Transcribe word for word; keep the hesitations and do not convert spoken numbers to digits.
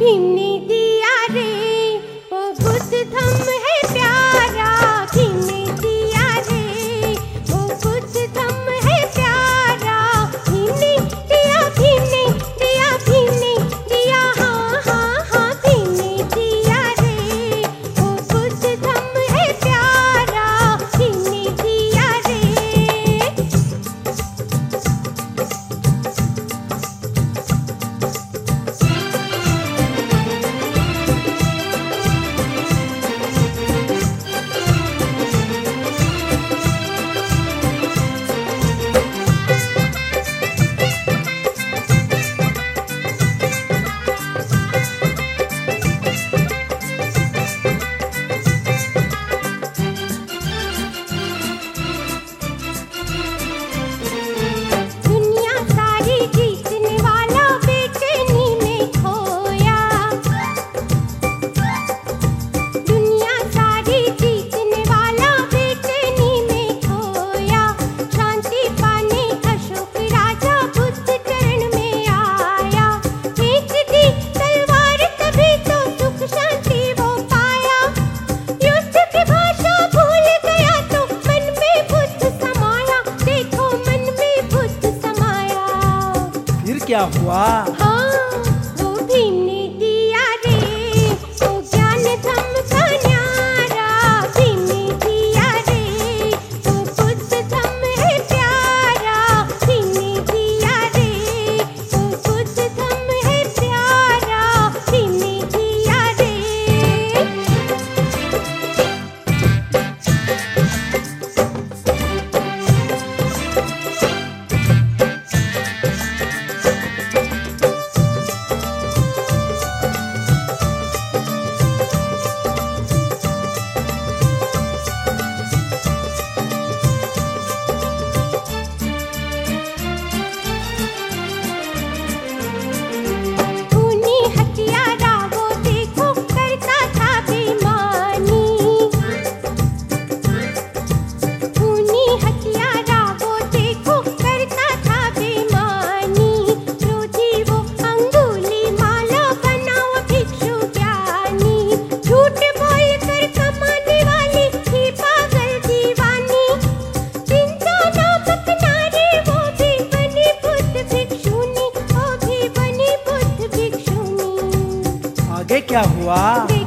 भीम ने दिया रे, ओ बुद्ध धम्म है प्यारा। भीम ने दिया रे, ओ बुद्ध धम्म है प्यारा। भीम ने दिया, भीम ने दिया, भीम ने दिया, हाँ हाँ हाँ भीम ने दिया रे, ओ बुद्ध धम्म है प्यारा। भीम ने दिया रे। दुनिया सारी जीतने वाला बेचैनी में खोया। दुनिया सारी जीतने वाला बेचैनी में खोया। शांति पाने अशोक राजा बुद्ध चरण में आया। फेंक दी तलवार तभी तो सुख शांति वो पाया। युद्ध की भाषा भूल गया तो मन में बुद्ध समाया। देखो मन में बुद्ध समाया। फिर क्या हुआ? हाँ, वो भीम ने दिया रे, वो ज्ञान धम्म का न्यारा। भीम ने दिया रे, वो बुद्ध धम्म है प्यारा। भीम ने दिया रे, वो बुद्ध धम्म है प्यारा। भीम ने दिया रे। खूनी हत्यारा वो देखो करता था बेईमानी। खूनी हत्यारा वो देखो करता था बेईमानी। क्रोधी वो अंगुली माला बनाओ भिक्षु ज्ञानी। झूठ बोल कर कमाने वाली थी पागल दीवानी। चिंता नामक नारी वो भी बनी बुद्ध भिक्षुनी। वो भी बनी बुद्ध भिक्षुनी। आगे क्या हुआ?